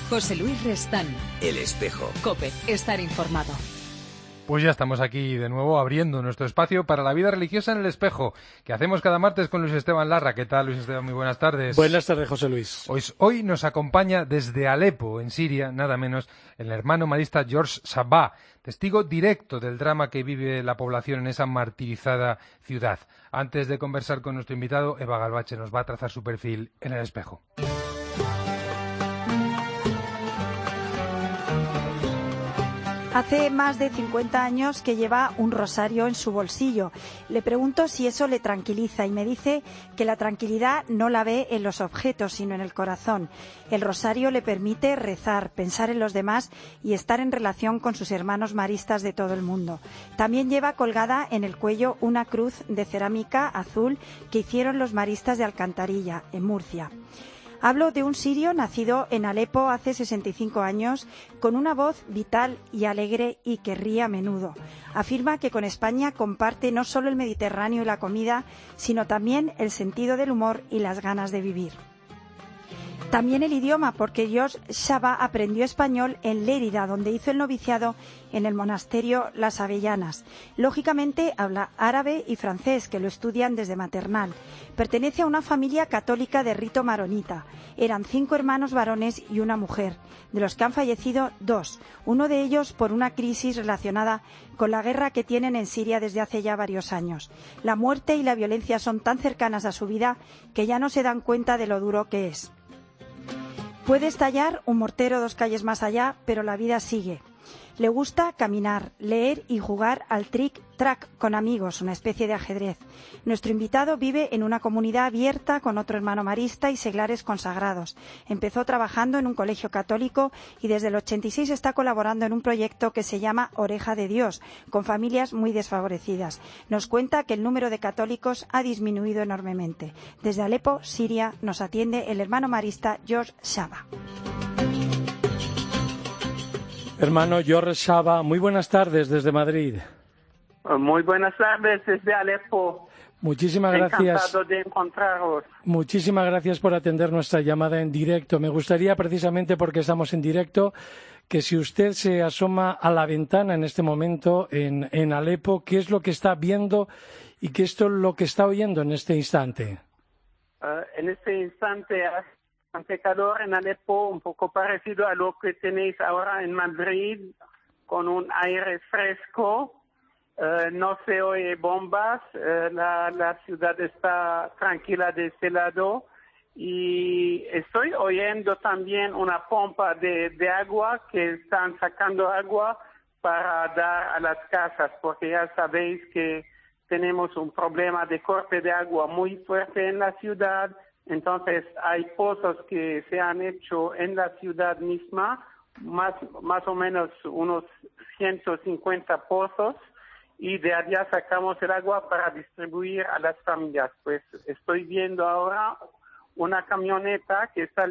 José Luis Restán. El Espejo. COPE. Estar informado. Pues ya estamos aquí de nuevo abriendo nuestro espacio para la vida religiosa en El Espejo, que hacemos cada martes con Luis Esteban Larra. ¿Qué tal, Luis Esteban? Muy buenas tardes. Buenas tardes, José Luis. Hoy nos acompaña desde Alepo, en Siria, nada menos, el hermano marista George Sabah, testigo directo del drama que vive la población en esa martirizada ciudad. Antes de conversar con nuestro invitado, Eva Galvache nos va a trazar su perfil en El Espejo. Hace más de 50 años que lleva un rosario en su bolsillo. Le pregunto si eso le tranquiliza y me dice que la tranquilidad no la ve en los objetos, sino en el corazón. El rosario le permite rezar, pensar en los demás y estar en relación con sus hermanos maristas de todo el mundo. También lleva colgada en el cuello una cruz de cerámica azul que hicieron los maristas de Alcantarilla, en Murcia. Hablo de un sirio nacido en Alepo hace 65 años, con una voz vital y alegre y que ríe a menudo. Afirma que con España comparte no solo el Mediterráneo y la comida, sino también el sentido del humor y las ganas de vivir. También el idioma, porque George Sabah aprendió español en Lérida, donde hizo el noviciado en el monasterio Las Avellanas. Lógicamente habla árabe y francés, que lo estudian desde maternal. Pertenece a una familia católica de rito maronita. Eran 5 hermanos varones y una mujer, de los que han fallecido 2, uno de ellos por una crisis relacionada con la guerra que tienen en Siria desde hace ya varios años. La muerte y la violencia son tan cercanas a su vida que ya no se dan cuenta de lo duro que es. Puede estallar un mortero 2 calles más allá, pero la vida sigue. Le gusta caminar, leer y jugar al trick-track con amigos, una especie de ajedrez. Nuestro invitado vive en una comunidad abierta con otro hermano marista y seglares consagrados. Empezó trabajando en un colegio católico y desde el 86 está colaborando en un proyecto que se llama Oreja de Dios, con familias muy desfavorecidas. Nos cuenta que el número de católicos ha disminuido enormemente. Desde Alepo, Siria, nos atiende el hermano marista George Sabah. Hermano George Sabah, muy buenas tardes desde Madrid. Muy buenas tardes desde Alepo. Muchísimas gracias. Encantado de encontraros. Muchísimas gracias por atender nuestra llamada en directo. Me gustaría, precisamente porque estamos en directo, que si usted se asoma a la ventana en este momento en Alepo, ¿qué es lo que está viendo y qué es lo que está oyendo en este instante? En este instante hace calor en Alepo, un poco parecido a lo que tenéis ahora en Madrid, con un aire fresco. No se oye bombas, la ciudad está tranquila de este lado y estoy oyendo también una pompa de agua que están sacando agua para dar a las casas, porque ya sabéis que tenemos un problema de corte de agua muy fuerte en la ciudad. Entonces hay pozos que se han hecho en la ciudad misma, más o menos unos 150 pozos, y de allá sacamos el agua para distribuir a las familias. Pues estoy viendo ahora una camioneta que está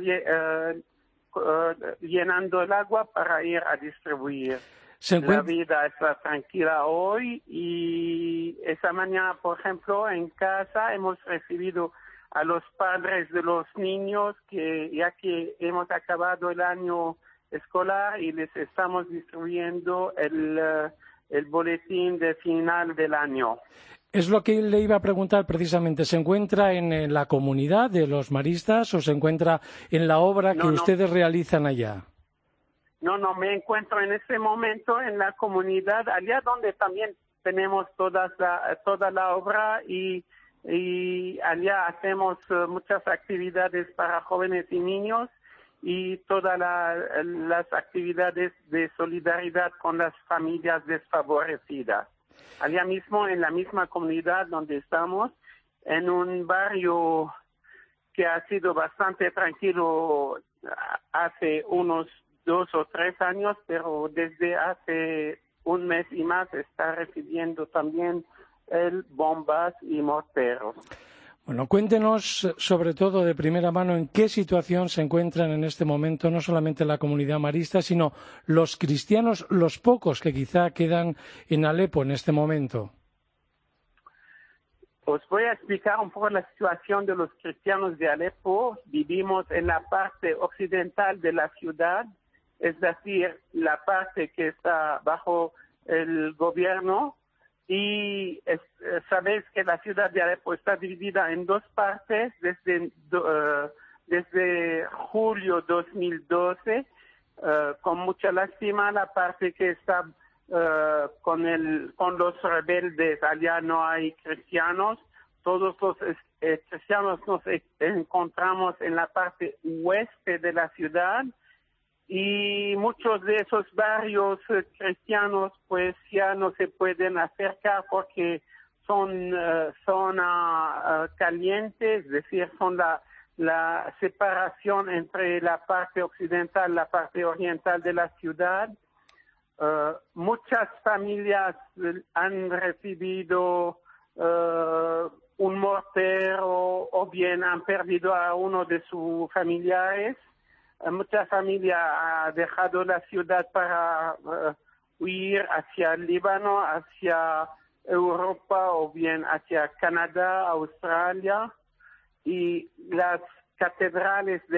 llenando el agua para ir a distribuir. La vida está tranquila hoy y esa mañana, por ejemplo, en casa hemos recibido a los padres de los niños ya que hemos acabado el año escolar y les estamos distribuyendo el boletín de final del año. Es lo que le iba a preguntar precisamente. ¿Se encuentra en la comunidad de los maristas o se encuentra en la obra que ustedes realizan allá? No, me encuentro en este momento en la comunidad, allá donde también tenemos toda la obra y allá hacemos muchas actividades para jóvenes y niños y todas las actividades de solidaridad con las familias desfavorecidas. Allá mismo, en la misma comunidad donde estamos, en un barrio que ha sido bastante tranquilo hace unos 2 o 3 años, pero desde hace un mes y más está recibiendo también bombas y morteros. Bueno, cuéntenos sobre todo de primera mano en qué situación se encuentran en este momento no solamente la comunidad marista, sino los cristianos, los pocos que quizá quedan en Alepo en este momento. os voy a explicar un poco la situación de los cristianos de Alepo. Vivimos en la parte occidental de la ciudad, es decir, la parte que está bajo el gobierno, y sabéis que la ciudad de Alepo está dividida en dos partes desde julio 2012, con mucha lástima la parte que está con los rebeldes. Allá no hay cristianos, todos los cristianos nos encontramos en la parte oeste de la ciudad, y muchos de esos barrios cristianos pues ya no se pueden acercar porque son zona caliente, es decir, son la separación entre la parte occidental y la parte oriental de la ciudad. Muchas familias han recibido un mortero o bien han perdido a uno de sus familiares. Mucha familia ha dejado la ciudad para huir hacia el Líbano, hacia Europa o bien hacia Canadá, Australia, y las catedrales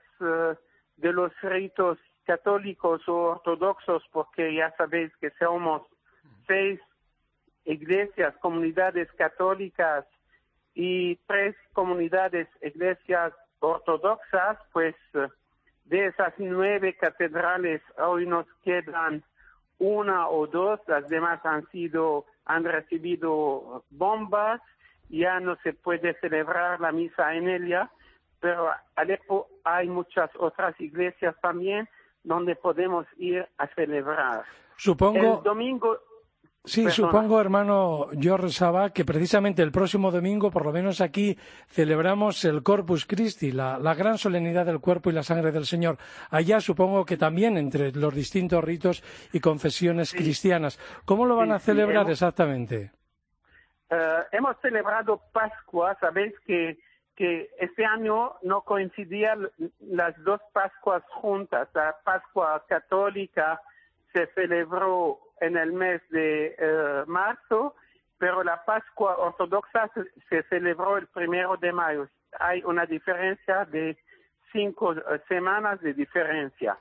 de los ritos católicos o ortodoxos, porque ya sabéis que somos 6 iglesias, comunidades católicas y 3 comunidades, iglesias ortodoxas, pues de esas 9 catedrales hoy nos quedan 1 o 2, las demás han recibido bombas, ya no se puede celebrar la misa en ella, pero en Alepo hay muchas otras iglesias también donde podemos ir a celebrar. Supongo... El domingo... Sí, Perdona. Supongo, hermano George Sabah, que precisamente el próximo domingo, por lo menos aquí, celebramos el Corpus Christi, la gran solemnidad del cuerpo y la sangre del Señor. Allá supongo que también entre los distintos ritos y confesiones cristianas. ¿Cómo lo van a celebrar exactamente? Hemos celebrado Pascua. Sabéis que este año no coincidían las 2 Pascuas juntas. La Pascua católica se celebró en el mes de marzo, pero la Pascua ortodoxa se celebró el 1 de mayo. Hay una diferencia de 5 semanas de diferencia.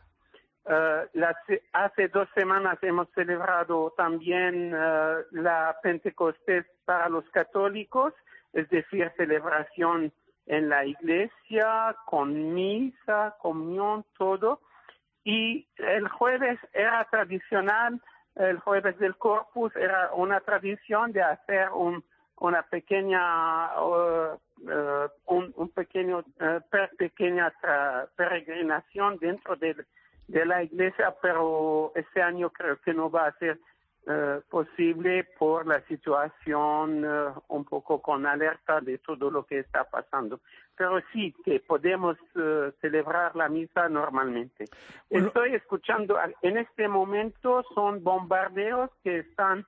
Hace 2 semanas hemos celebrado también la Pentecostés para los católicos, es decir, celebración en la iglesia, con misa, comunión, todo. Y el jueves era tradicional. El jueves del Corpus era una tradición de hacer una pequeña pequeña peregrinación dentro de la iglesia, pero este año creo que no va a ser posible por la situación un poco con alerta de todo lo que está pasando. Pero sí que podemos celebrar la misa normalmente. Estoy escuchando, en este momento son bombardeos que están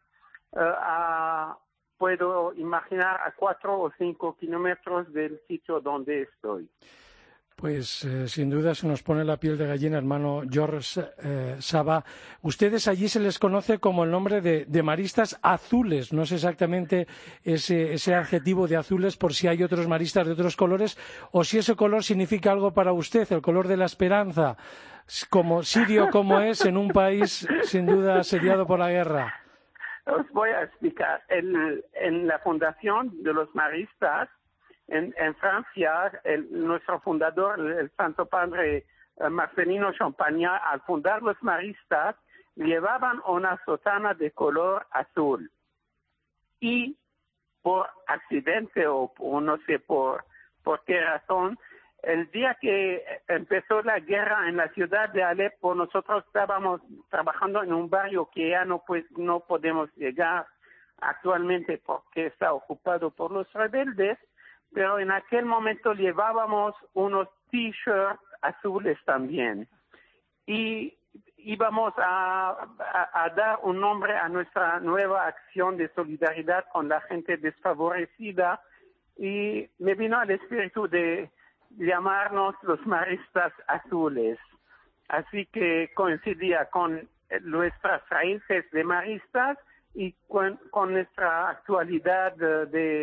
puedo imaginar a 4 o 5 kilómetros del sitio donde estoy. Pues sin duda se nos pone la piel de gallina, hermano George Sabah. Ustedes allí se les conoce como el nombre de maristas azules. No sé exactamente ese adjetivo de azules, por si hay otros maristas de otros colores, o si ese color significa algo para usted, el color de la esperanza, como sirio como es en un país sin duda asediado por la guerra. Os voy a explicar. En la fundación de los maristas, en Francia, nuestro fundador, el Santo Padre Marcelino Champagnat, al fundar los maristas, llevaban una sotana de color azul. Y por accidente o no sé por qué razón, el día que empezó la guerra en la ciudad de Alepo, nosotros estábamos trabajando en un barrio que ya no podemos llegar actualmente porque está ocupado por los rebeldes. Pero en aquel momento llevábamos unos t-shirts azules también. Y íbamos a dar un nombre a nuestra nueva acción de solidaridad con la gente desfavorecida. Y me vino al espíritu de llamarnos los maristas azules. Así que coincidía con nuestras raíces de maristas y con nuestra actualidad de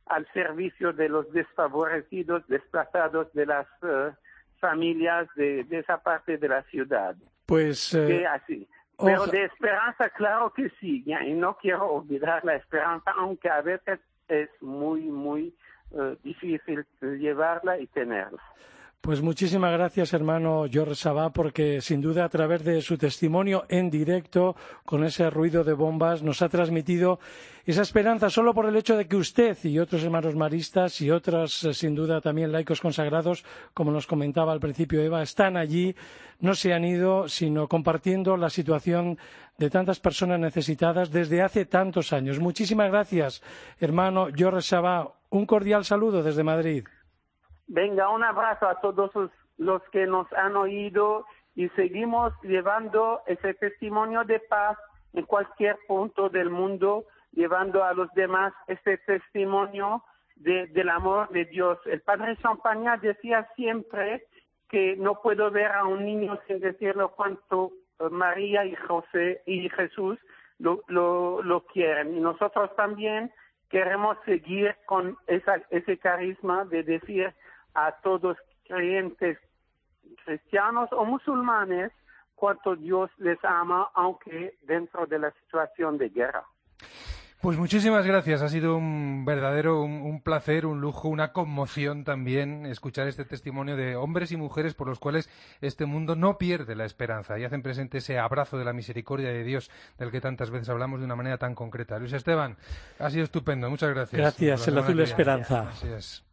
al servicio de los desfavorecidos, desplazados de las familias de esa parte de la ciudad. Pues así. Pero de esperanza, claro que sí, ¿ya? Y no quiero olvidar la esperanza, aunque a veces es muy, muy difícil llevarla y tenerla. Pues muchísimas gracias, hermano George Sabá, porque sin duda a través de su testimonio en directo, con ese ruido de bombas, nos ha transmitido esa esperanza solo por el hecho de que usted y otros hermanos maristas y otros, sin duda, también laicos consagrados, como nos comentaba al principio Eva, están allí, no se han ido, sino compartiendo la situación de tantas personas necesitadas desde hace tantos años. Muchísimas gracias, hermano George Sabá. Un cordial saludo desde Madrid. Venga, un abrazo a todos los que nos han oído y seguimos llevando ese testimonio de paz en cualquier punto del mundo, llevando a los demás ese testimonio del amor de Dios. El padre Champagnat decía siempre que no puedo ver a un niño sin decirle cuánto María y José y Jesús lo quieren. Y nosotros también queremos seguir con ese carisma de decir a todos creyentes cristianos o musulmanes cuánto Dios les ama, aunque dentro de la situación de guerra. Pues muchísimas gracias, ha sido un verdadero un placer, un lujo, una conmoción también escuchar este testimonio de hombres y mujeres por los cuales este mundo no pierde la esperanza y hacen presente ese abrazo de la misericordia de Dios del que tantas veces hablamos de una manera tan concreta. Luis Esteban, ha sido estupendo, muchas gracias. Gracias, el azul esperanza. Así es.